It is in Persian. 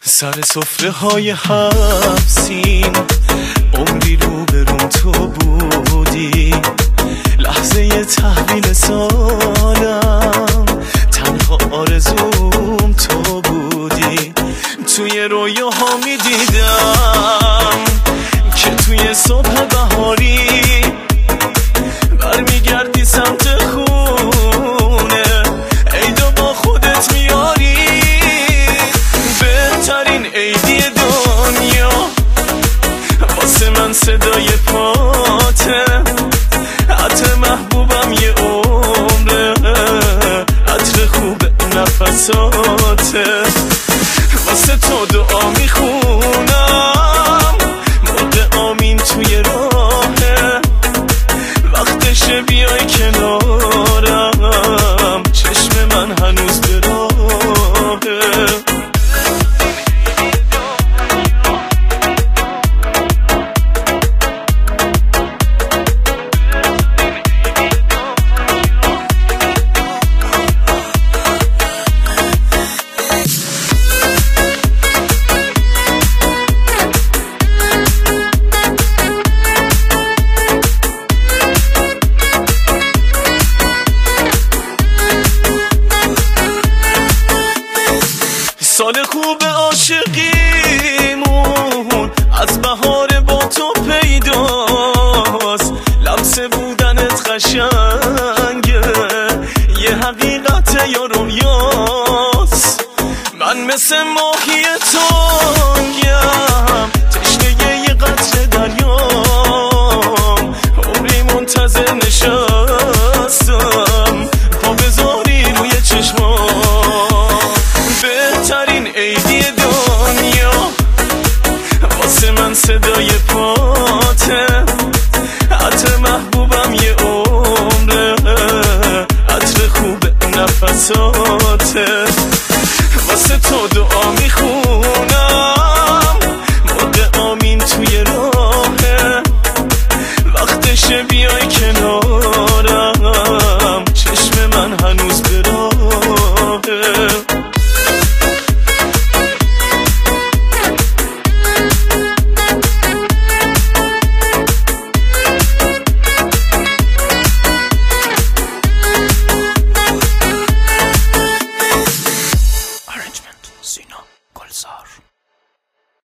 سر سفره های حبسیم، عمری رو برون تو بودی، لحظه تحویل سالم تنها آرزوم تو بودی. توی رویاها میدیدم که توی صبح بهاری برمیگردی سمت خونه، عیدو با خودت میاری، بهترین عیدی دنیا واسه من صدای پاته، عطر محبوبم یه عمره، عطر خوب نفساته، واسه تو دعا میخونم، موقع آمین توی راهه، وقتشه بیای کنارم، چشم من هنوز به راهه. سال خوب عاشقیمون از بهار با تو پیداست، لمس بودنت قشنگه، یه حقیقت یا رویاست، من مثل ماهی تنگم، تشنه یه قطره دریام، عمری منتظر نشستم پا بذاری روی چشمام، بهترین عیدی دنیا واسه من صدای